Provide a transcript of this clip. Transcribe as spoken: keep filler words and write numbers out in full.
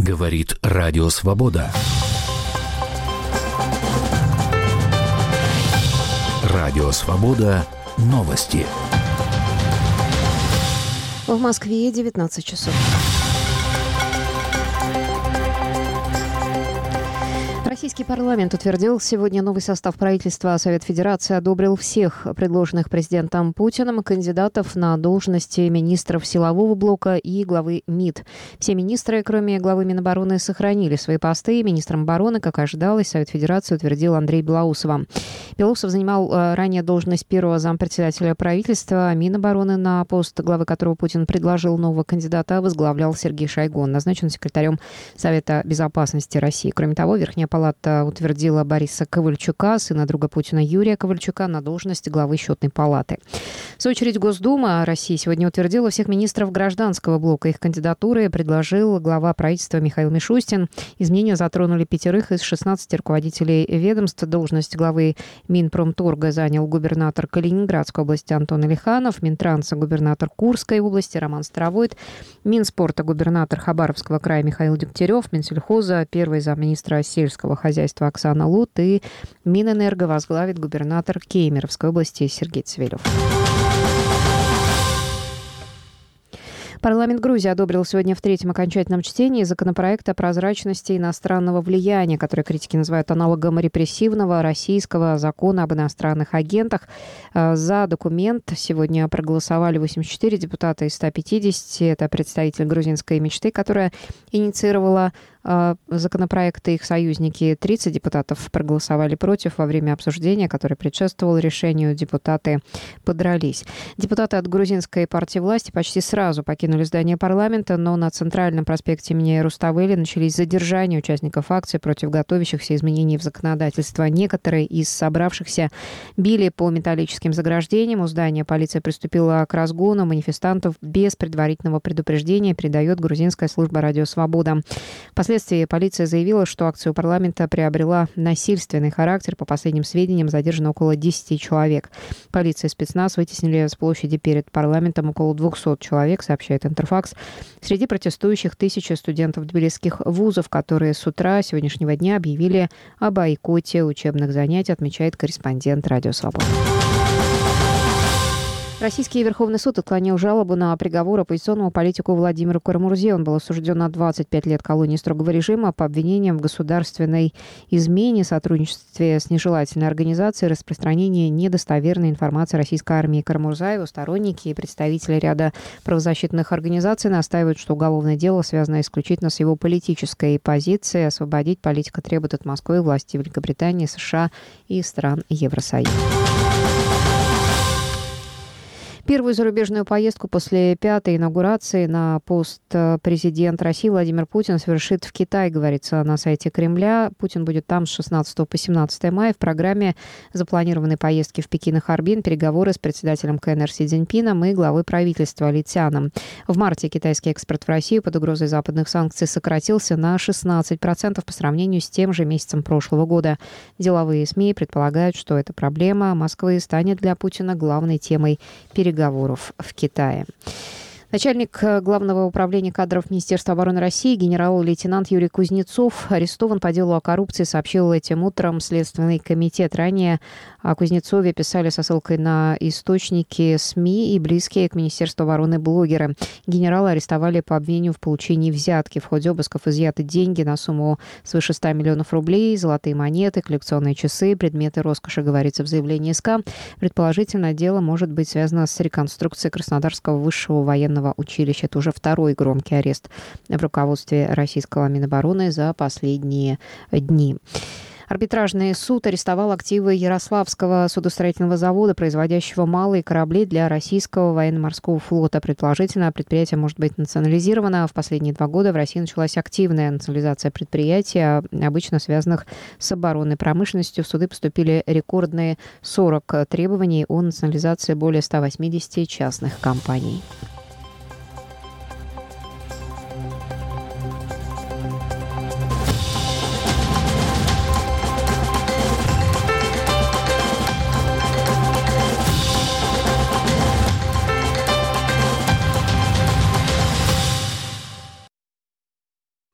Говорит Радио Свобода. Радио Свобода. Новости. В Москве девятнадцать часов. Российский парламент утвердил сегодня новый состав правительства. Совет Федерации одобрил всех предложенных президентом Путиным кандидатов на должности министров силового блока и главы МИД. Все министры, кроме главы Минобороны, сохранили свои посты. Министром обороны, как ожидалось, Совет Федерации утвердил Андрея Белоусова. Белоусов занимал ранее должность первого зампредседателя правительства. Минобороны, на пост главы которого Путин предложил нового кандидата, возглавлял Сергей Шойгу. Он назначен секретарем Совета безопасности России. Кроме того, Верхняя палата утвердила Бориса Ковальчука, сына друга Путина Юрия Ковальчука, на должность главы Счетной палаты. В свою очередь, Госдума России сегодня утвердила всех министров гражданского блока. Их кандидатуры предложил глава правительства Михаил Мишустин. Изменения затронули пятерых из шестнадцати руководителей ведомств. Должность главы Минпромторга занял губернатор Калининградской области Антон Алиханов, Минтранса губернатор Курской области Роман Старовойт, Минспорта губернатор Хабаровского края Михаил Дегтярев, Минсельхоза первый замминистра сельского хозяйства Оксана Лут и Минэнерго возглавит губернатор Кемеровской области Сергей Цвелев. Парламент Грузии одобрил сегодня в третьем окончательном чтении законопроект о прозрачности иностранного влияния, который критики называют аналогом репрессивного российского закона об иностранных агентах. За документ сегодня проголосовали восемьдесят четыре депутата из ста пятидесяти. Это представитель грузинской мечты, которая инициировала законопроекты, их союзники. тридцать депутатов проголосовали против. Во время обсуждения, которое предшествовало решению, депутаты подрались. Депутаты от грузинской партии власти почти сразу покинули здание парламента, но на центральном проспекте имени Руставели начались задержания участников акции против готовящихся изменений в законодательство. Некоторые из собравшихся били по металлическим заграждениям. У здания полиция приступила к разгону манифестантов без предварительного предупреждения, передает грузинская служба «Радио Свобода». Впоследствии полиция заявила, что акция у парламента приобрела насильственный характер. По последним сведениям, задержано около десяти человек. Полиция и спецназ вытеснили с площади перед парламентом около двухсот человек, сообщает Интерфакс. Среди протестующих тысячи студентов тбилисских вузов, которые с утра сегодняшнего дня объявили о бойкоте учебных занятий, отмечает корреспондент «Радио Свобода». Российский Верховный суд отклонил жалобу на приговор оппозиционному политику Владимиру Карамурзе. Он был осужден на двадцать пять лет колонии строгого режима по обвинениям в государственной измене, сотрудничестве с нежелательной организацией, распространении недостоверной информации российской армии. Карамурза, его сторонники и представители ряда правозащитных организаций настаивают, что уголовное дело связано исключительно с его политической позицией. Освободить политика требует от Москвы, власти Великобритании, США и стран Евросоюза. Первую зарубежную поездку после пятой инаугурации на пост президента России Владимир Путин совершит в Китай, говорится на сайте Кремля. Путин будет там с шестнадцатого по семнадцатое мая. В программе запланированы поездки в Пекин и Харбин, переговоры с председателем КНР Си Цзиньпином и главой правительства Ли Цяном. В марте китайский экспорт в Россию под угрозой западных санкций сократился на шестнадцать процентов по сравнению с тем же месяцем прошлого года. Деловые СМИ предполагают, что эта проблема Москвы станет для Путина главной темой переговоров. переговоров в Китае. Начальник Главного управления кадров Министерства обороны России генерал-лейтенант Юрий Кузнецов арестован по делу о коррупции, сообщил этим утром Следственный комитет. Ранее о Кузнецове писали со ссылкой на источники СМИ и близкие к Министерству обороны блогеры. Генерала арестовали по обвинению в получении взятки. В ходе обысков изъяты деньги на сумму свыше ста миллионов рублей, золотые монеты, коллекционные часы, предметы роскоши, говорится в заявлении СК. Предположительно, дело может быть связано с реконструкцией Краснодарского высшего военного училища. Это уже второй громкий арест в руководстве российского Минобороны за последние дни. Арбитражный суд арестовал активы Ярославского судостроительного завода, производящего малые корабли для российского военно-морского флота. Предположительно, предприятие может быть национализировано. В последние два года в России началась активная национализация предприятий, обычно связанных с оборонной промышленностью. В суды поступили рекордные сорок требований о национализации более ста восьмидесяти частных компаний.